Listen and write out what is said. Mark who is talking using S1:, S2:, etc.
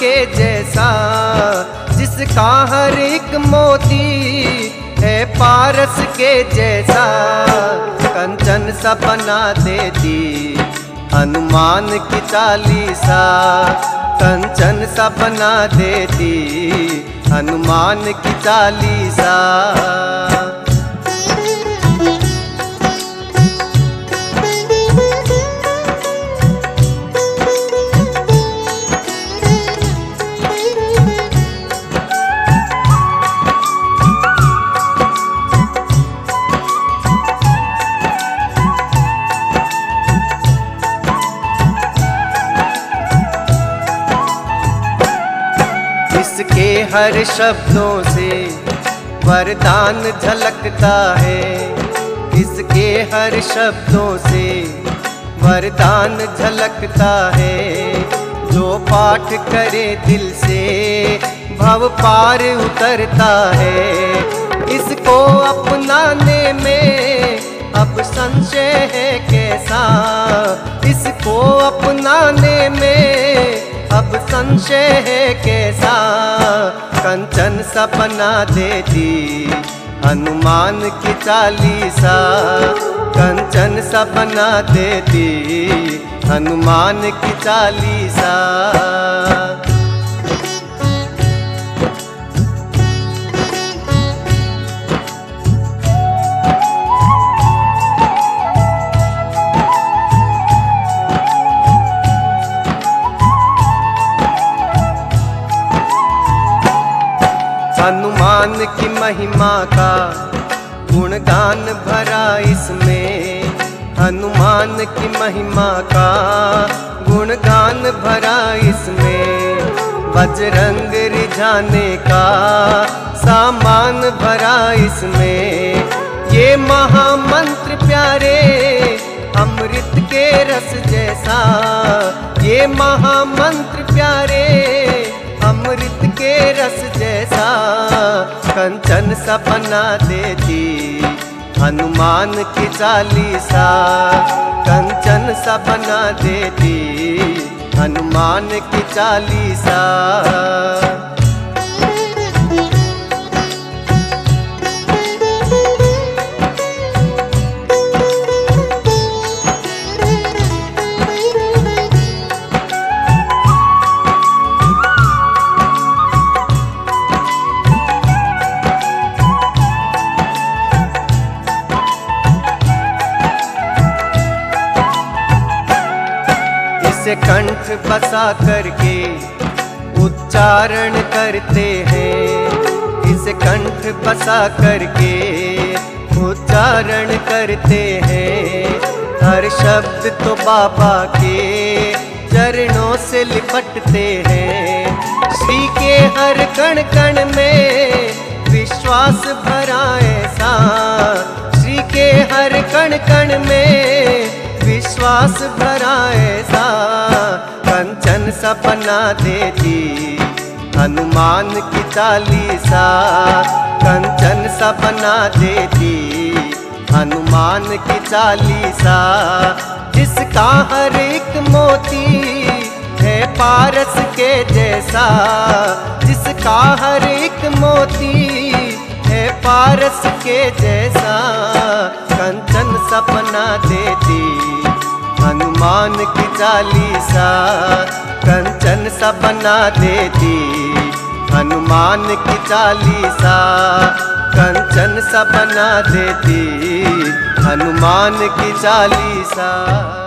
S1: के जैसा, जिसका हर एक मोती है पारस के जैसा। कंचन सा बना देती हनुमान की चालीसा, कंचन सा बना देती हनुमान की चालीसा। इसके हर शब्दों से वरदान झलकता है, इसके हर शब्दों से वरदान झलकता है। जो पाठ करे दिल से भव पार उतरता है। इसको अपनाने में अब संशय है कैसा, इसको अपनाने में अब संशय है कैसा। कंचन सा बना देती हनुमान की चालीसा, कंचन सा बना देती हनुमान की चालीसा। हनुमान की महिमा का गुणगान भरा इसमें, हनुमान की महिमा का गुणगान भरा इसमें। बजरंग रिझाने का सामान भरा इसमें। ये महामंत्र प्यारे अमृत के रस जैसा, ये महामंत्र प्यारे अमृत के रस जैसा। कंचन सा बना देती हनुमान की चालीसा, कंचन सा बना देती हनुमान की चालीसा। इसे कंठ बसा करके उच्चारण करते हैं, इसे कंठ बसा करके उच्चारण करते हैं। हर शब्द तो बाबा के चरणों से लिपटते हैं। श्री के हर कण कण में विश्वास भरा ऐसा, श्री के हर कण कण में विश्वास भरा ऐसा। कंचन सा बना देती हनुमान की चालीसा, कंचन सा बना देती हनुमान की चालीसा। जिसका हर एक मोती है पारस के जैसा, जिसका हर एक मोती है पारस के जैसा। कंचन सा बना देती हनुमान की चालीसा, कंचन सा बना देती हनुमान की चालीसा, कंचन सा बना देती हनुमान की चालीसा।